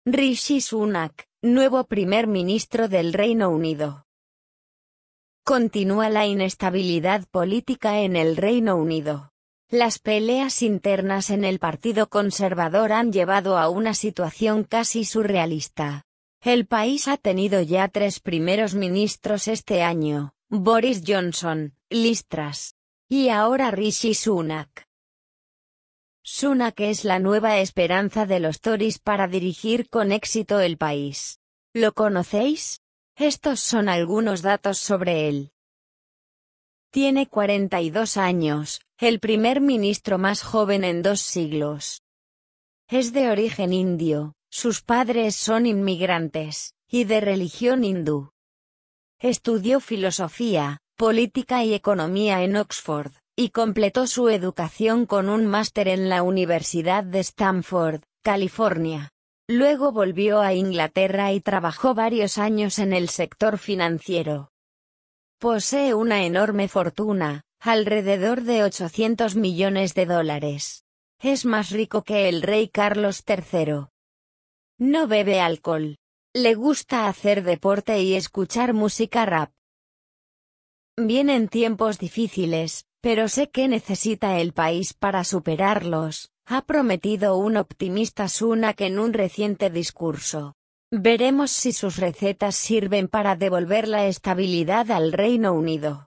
Rishi Sunak, nuevo primer ministro del Reino Unido. Continúa la inestabilidad política en el Reino Unido. Las peleas internas en el Partido Conservador han llevado a una situación casi surrealista. El país ha tenido ya 3 primeros ministros este año: Boris Johnson, Liz Truss, y ahora Rishi Sunak. Sunak es la nueva esperanza de los Tories para dirigir con éxito el país. ¿Lo conocéis? Estos son algunos datos sobre él. Tiene 42 años, el primer ministro más joven en 2 siglos. Es de origen indio, sus padres son inmigrantes, y de religión hindú. Estudió filosofía, política y economía en Oxford, y completó su educación con un máster en la Universidad de Stanford, California. Luego volvió a Inglaterra y trabajó varios años en el sector financiero. Posee una enorme fortuna, alrededor de $800 millones. Es más rico que el rey Carlos III. No bebe alcohol. Le gusta hacer deporte y escuchar música rap. Vienen tiempos difíciles, pero sé que necesita el país para superarlos, ha prometido un optimista Sunak en un reciente discurso. Veremos si sus recetas sirven para devolver la estabilidad al Reino Unido.